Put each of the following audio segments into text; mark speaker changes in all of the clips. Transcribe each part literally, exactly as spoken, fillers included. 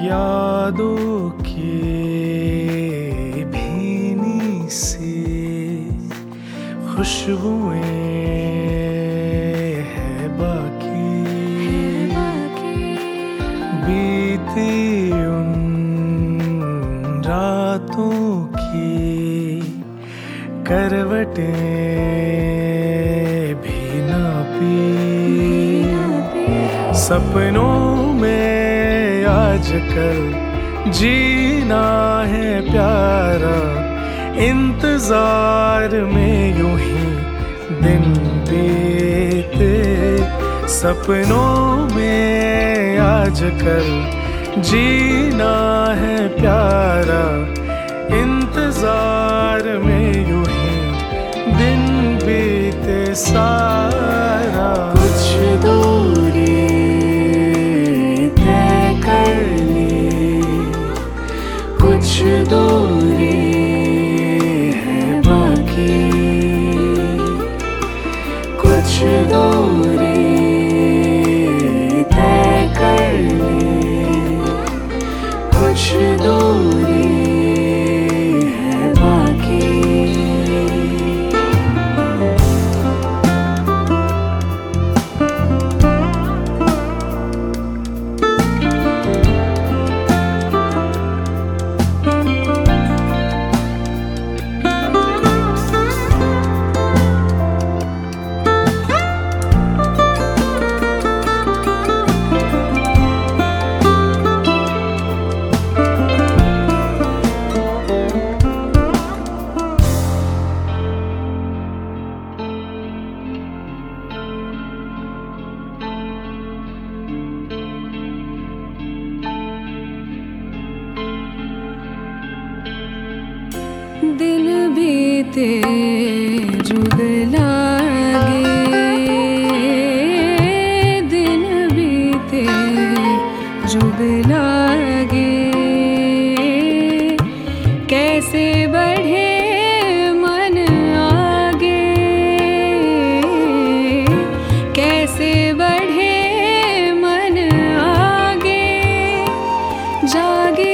Speaker 1: यादों के भीनी सी खुशबुएं है बाकी, बीती उन रातों की करवटें भी ना पी। सपनों में आजकल जीना है प्यारा, इंतजार में यूं ही दिन बीते। सपनों में आजकल जीना है प्यारा, इंतजार में यूं ही दिन बीते सारा।
Speaker 2: कुछ दूरी तय कर ली, कुछ दूरी है बाकी, कुछ दूरी तय कर ली, कुछ दूरी है बाकी। दिन बीते जुग लागे, दिन बीते जुग लागे। कैसे बढ़े मन आगे, कैसे बढ़े मन आगे। जागे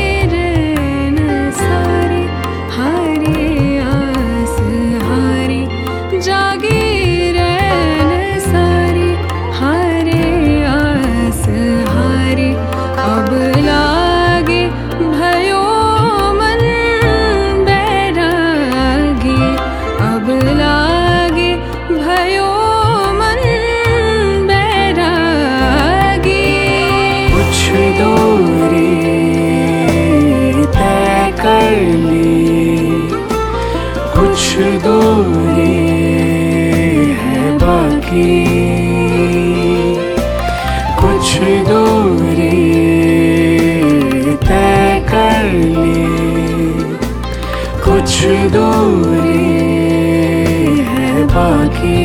Speaker 2: जागी रहन सारी हारे आस हारी। अब लागे भयो मन बैरागी, अब लागे भयो मन बैरागी। कुछ दूरी तय कर ली, कुछ दूरी बाकी, कुछ दूरी तय कर ली, कुछ दूरी है बाकी।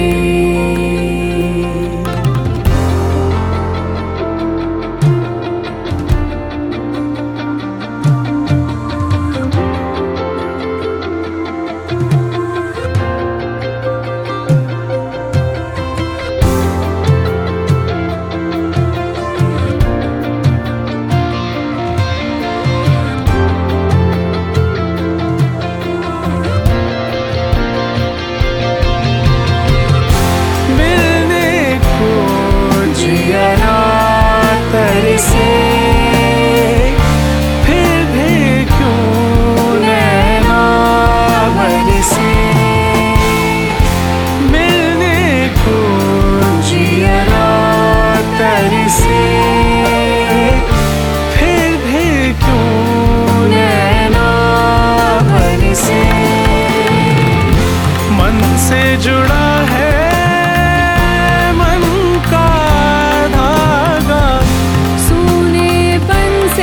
Speaker 1: से जुड़ा है मन का धागा,
Speaker 2: सूनेपन से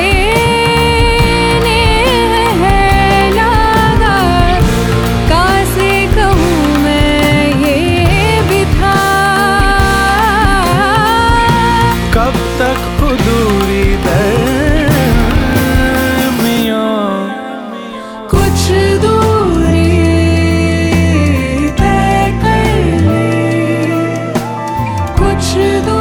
Speaker 2: नेह है लागा। कैसे कहूँ मैं ये भी था,
Speaker 1: कब तक दूरी दरमियां।
Speaker 2: कुछ दूरी तय कर ले, कुछ दूरी